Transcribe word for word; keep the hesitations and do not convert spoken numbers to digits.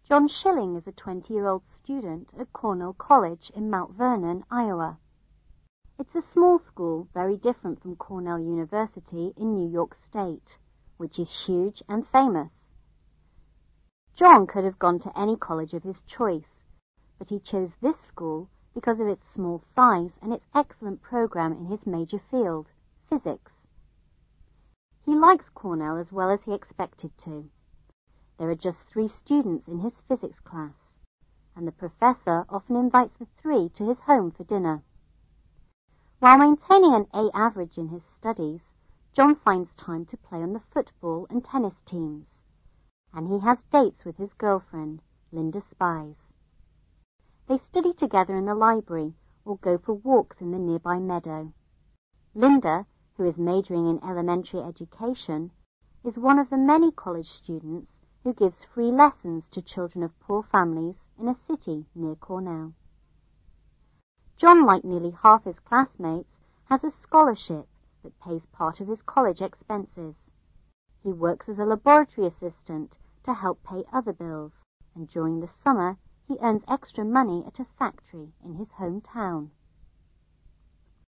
John Schilling is a twenty-year-old student at Cornell College in Mount Vernon, Iowa. It's a small school, very different from Cornell University in New York State, which is huge and famous. John could have gone to any college of his choice, but he chose this school because of its small size and its excellent program in his major field, physics. He likes Cornell as well as he expected to. There are just three students in his physics class, and the professor often invites the three to his home for dinner. While maintaining an A average in his studies, John finds time to play on the football and tennis teams, and he has dates with his girlfriend, Linda Spies. They study together in the library or go for walks in the nearby meadow. Linda, who is majoring in elementary education, is one of the many college students who gives free lessons to children of poor families in a city near Cornell. John, like nearly half his classmates, has a scholarship that pays part of his college expenses. He works as a laboratory assistant to help pay other bills, and during the summer he earns extra money at a factory in his hometown.